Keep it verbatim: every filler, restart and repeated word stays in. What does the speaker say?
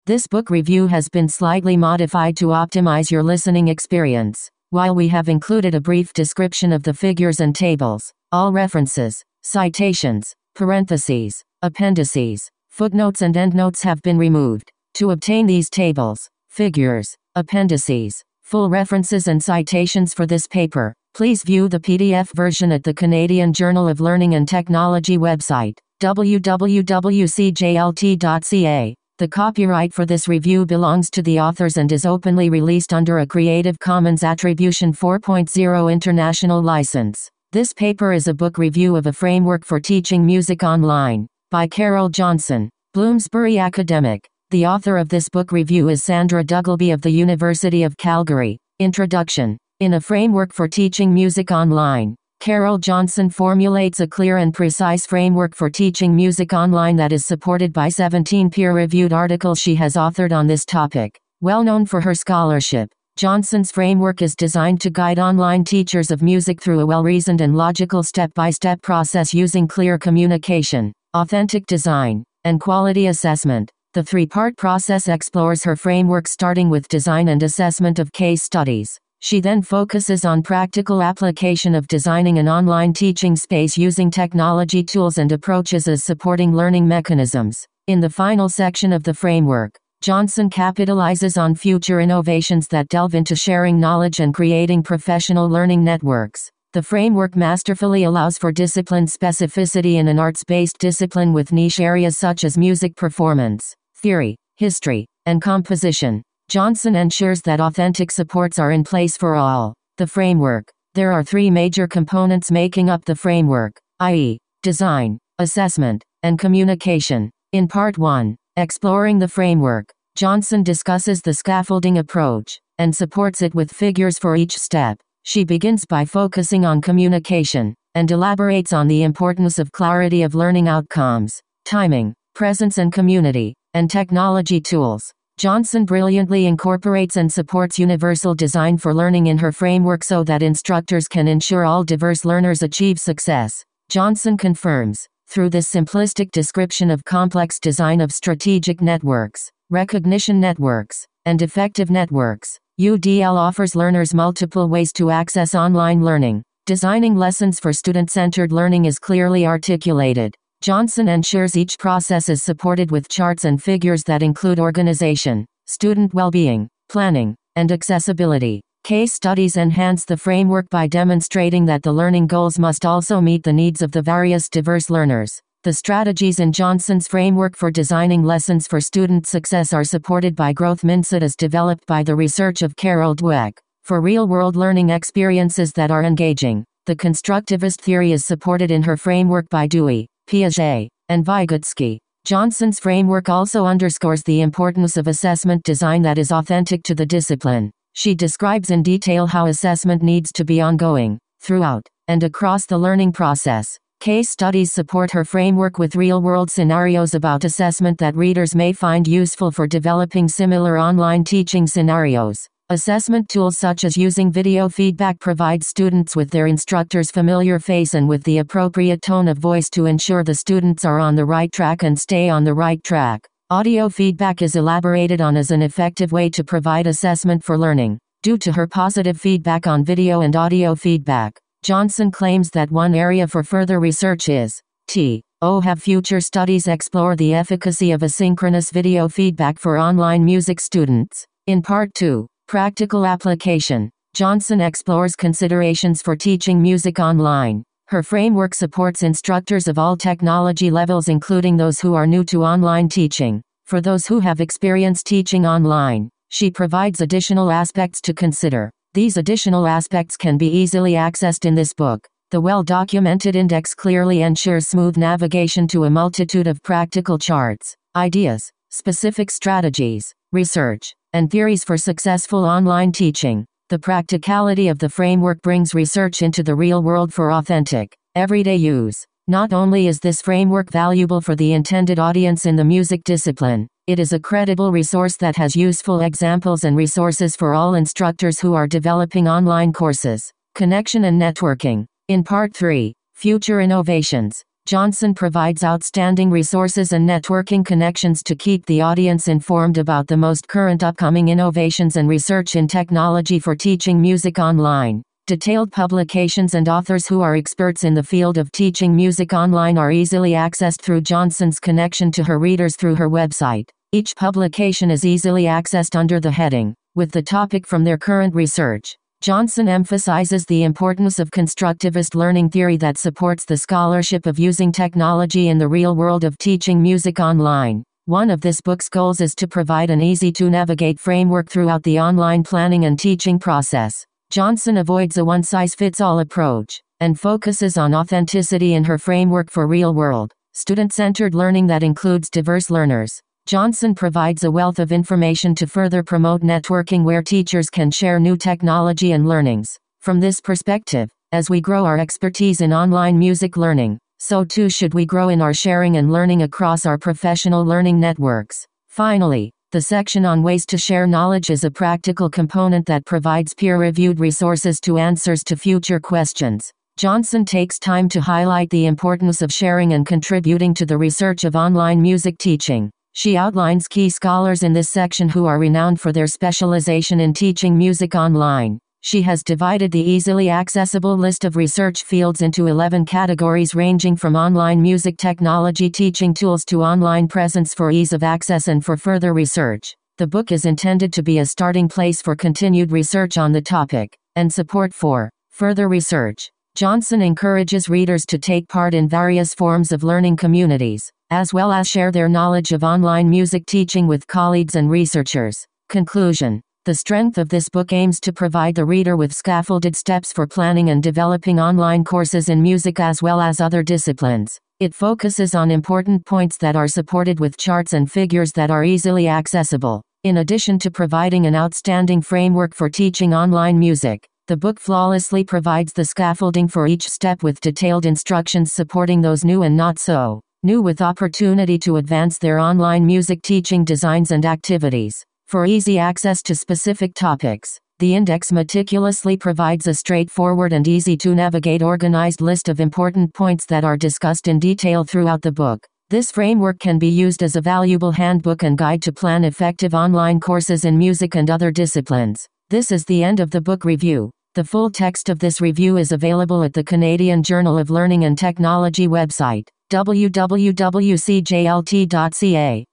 This book review has been slightly modified to optimize your listening experience. While we have included a brief description of the figures and tables, all references, citations, parentheses, appendices, footnotes and endnotes have been removed. To obtain these tables, figures, appendices, full references and citations for this paper, please view the P D F version at the Canadian Journal of Learning and Technology website, w w w dot c j l t dot c a. The copyright for this review belongs to the authors and is openly released under a Creative Commons Attribution four point oh International License. This paper is a book review of A Framework for Teaching Music Online, by Carol Johnson, Bloomsbury Academic. The author of this book review is Sandra Duggleby of the University of Calgary. Introduction. In A Framework for Teaching Music Online, Carol Johnson formulates a clear and precise framework for teaching music online that is supported by seventeen peer-reviewed articles she has authored on this topic. Well known for her scholarship, Johnson's framework is designed to guide online teachers of music through a well-reasoned and logical step-by-step process using clear communication, authentic design, and quality assessment. The three-part process explores her framework starting with design and assessment of case studies. She then focuses on practical application of designing an online teaching space using technology tools and approaches as supporting learning mechanisms. In the final section of the framework, Johnson capitalizes on future innovations that delve into sharing knowledge and creating professional learning networks. The framework masterfully allows for discipline specificity in an arts-based discipline with niche areas such as music performance, theory, history, and composition. Johnson ensures that authentic supports are in place for all. The framework. There are three major components making up the framework, that is, design, assessment, and communication. In Part one, Exploring the Framework, Johnson discusses the scaffolding approach, and supports it with figures for each step. She begins by focusing on communication, and elaborates on the importance of clarity of learning outcomes, timing, presence and community, and technology tools. Johnson brilliantly incorporates and supports universal design for learning in her framework so that instructors can ensure all diverse learners achieve success. Johnson confirms, through this simplistic description of complex design of strategic networks, recognition networks, and effective networks, U D L offers learners multiple ways to access online learning. Designing lessons for student-centered learning is clearly articulated. Johnson ensures each process is supported with charts and figures that include organization, student well-being, planning, and accessibility. Case studies enhance the framework by demonstrating that the learning goals must also meet the needs of the various diverse learners. The strategies in Johnson's framework for designing lessons for student success are supported by growth mindset as developed by the research of Carol Dweck. For real-world learning experiences that are engaging, the constructivist theory is supported in her framework by Dewey, Piaget, and Vygotsky. Johnson's framework also underscores the importance of assessment design that is authentic to the discipline. She describes in detail how assessment needs to be ongoing, throughout, and across the learning process. Case studies support her framework with real-world scenarios about assessment that readers may find useful for developing similar online teaching scenarios. Assessment tools such as using video feedback provide students with their instructor's familiar face and with the appropriate tone of voice to ensure the students are on the right track and stay on the right track. Audio feedback is elaborated on as an effective way to provide assessment for learning. Due to her positive feedback on video and audio feedback, Johnson claims that one area for further research is to have future studies explore the efficacy of asynchronous video feedback for online music students. In Part two, Practical Application, Johnson explores considerations for teaching music online. Her framework supports instructors of all technology levels including those who are new to online teaching. For those who have experience teaching online, she provides additional aspects to consider. These additional aspects can be easily accessed in this book. The well-documented index clearly ensures smooth navigation to a multitude of practical charts, ideas, specific strategies, research, and theories for successful online teaching. The practicality of the framework brings research into the real world for authentic, everyday use. Not only is this framework valuable for the intended audience in the music discipline, it is a credible resource that has useful examples and resources for all instructors who are developing online courses. Connection and networking. In Part three, Future Innovations, Johnson provides outstanding resources and networking connections to keep the audience informed about the most current upcoming innovations and research in technology for teaching music online. Detailed publications and authors who are experts in the field of teaching music online are easily accessed through Johnson's connection to her readers through her website. Each publication is easily accessed under the heading, with the topic from their current research. Johnson emphasizes the importance of constructivist learning theory that supports the scholarship of using technology in the real world of teaching music online. One of this book's goals is to provide an easy-to-navigate framework throughout the online planning and teaching process. Johnson avoids a one-size-fits-all approach, and focuses on authenticity in her framework for real-world, student-centered learning that includes diverse learners. Johnson provides a wealth of information to further promote networking where teachers can share new technology and learnings. From this perspective, as we grow our expertise in online music learning, so too should we grow in our sharing and learning across our professional learning networks. Finally, the section on ways to share knowledge is a practical component that provides peer-reviewed resources to answers to future questions. Johnson takes time to highlight the importance of sharing and contributing to the research of online music teaching. She outlines key scholars in this section who are renowned for their specialization in teaching music online. She has divided the easily accessible list of research fields into eleven categories ranging from online music technology teaching tools to online presence for ease of access and for further research. The book is intended to be a starting place for continued research on the topic, and support for further research. Johnson encourages readers to take part in various forms of learning communities, as well as share their knowledge of online music teaching with colleagues and researchers. Conclusion. The strength of this book aims to provide the reader with scaffolded steps for planning and developing online courses in music as well as other disciplines. It focuses on important points that are supported with charts and figures that are easily accessible. In addition to providing an outstanding framework for teaching online music, the book flawlessly provides the scaffolding for each step with detailed instructions supporting those new and not so new with opportunity to advance their online music teaching designs and activities. For easy access to specific topics, the index meticulously provides a straightforward and easy-to-navigate organized list of important points that are discussed in detail throughout the book. This framework can be used as a valuable handbook and guide to plan effective online courses in music and other disciplines. This is the end of the book review. The full text of this review is available at the Canadian Journal of Learning and Technology website, w w w dot c j l t dot c a.